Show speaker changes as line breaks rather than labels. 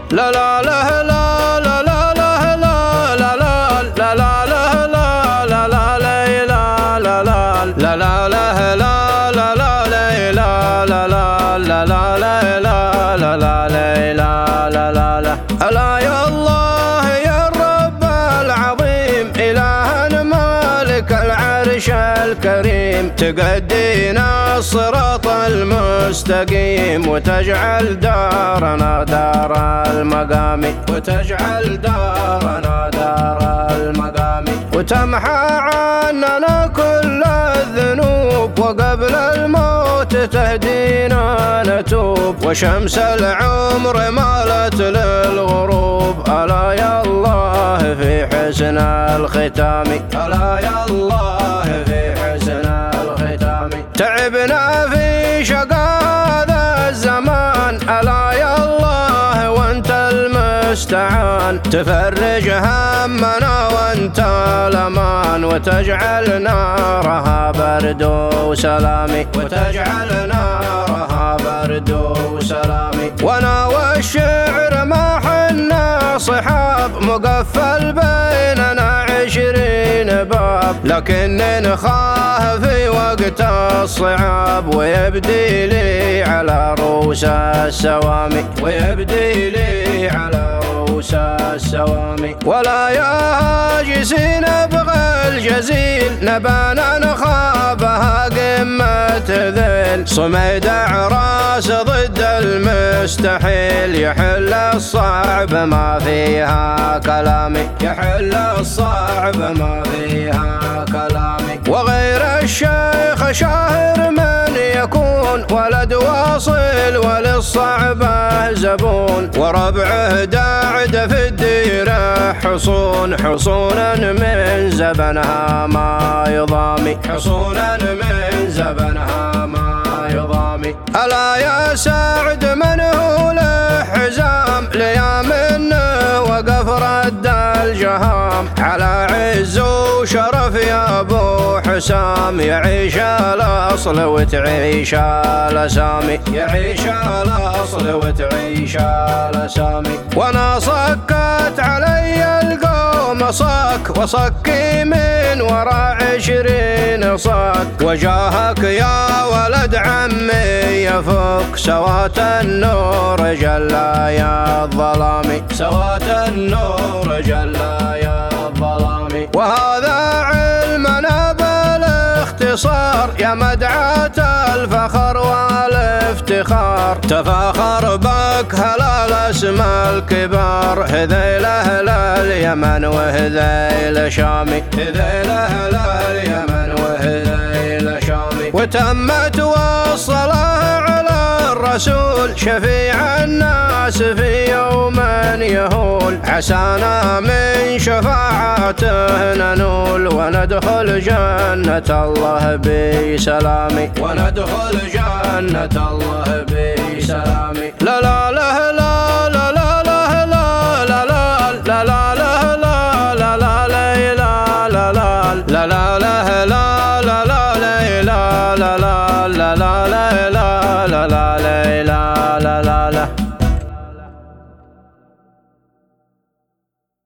لا لا لا لا لا لا لا لا لا لا لا لا لا لا لا لا لا لا لا ألا يا الله يا الرب العظيم إلهنا مالك العرش الكريم تقدينا الصراط المستقيم وتجعل دارنا دار المقام وتجعل دارنا دار المقام وتمحى عننا كل الذنوب وقبل الموت تهدينا نتوب وشمس العمر مالت للغروب ألا يا الله في حسن الختام ألا يا الله في حسن الختام تعبنا في شقاء هذا الزمان ألا يا الله وانت المستعان تفرج همنا وانت الامان وتجعل نارها برد وسلامي وتجعل نارها برد وسلامي وانا والشعر ما حنا صحاب مقفل بيننا 20 باب لكن نخاف في وقت الصعاب ويبدي لي على رؤوس السوامي ويبدي لي على رؤوس السوامي ولا ياجسين ابغى الجزيل نبانا نخابها قمة ذيل صميد عراس ضد المستحيل يحل الصعب ما فيها كلامي يحل الصعب ما فيها كلامي وغير الشيخ شاهر من يكون ولد واصل وللصعبة زبون وربعه داعد في الدير حصونا من زبنها ما يضامي حصونا من زبنها ما يضامي ألا يا سعد من هو له حزام ليام وقف رد الجهام على عز وشرف يا ابو حسام يعيش الاصل وتعيش الاسامي يعيش الاصل وتعيش الاسامي وانا صكت علي القوم صك وصكي من وراء 20 صك وجاهك يا ولد عمي يفك سوات النور جلا يا الظلامي سوات النور جلا يا الظلامي وهذا علمنا بالاختصار يا مدعاة الفخر والافتخار تفاخر بك هلال اسم الكبار هذيل اهل اليمن وهذيل شامي هذيل اهل اليمن وهذيل شامي وتمت والصلاة على الرسول شفيع الناس في يوم يهول عسانا من شفاعته ننول وندخل جنة الله بسلامي وندخل جنة الله بسلامي لا لا لا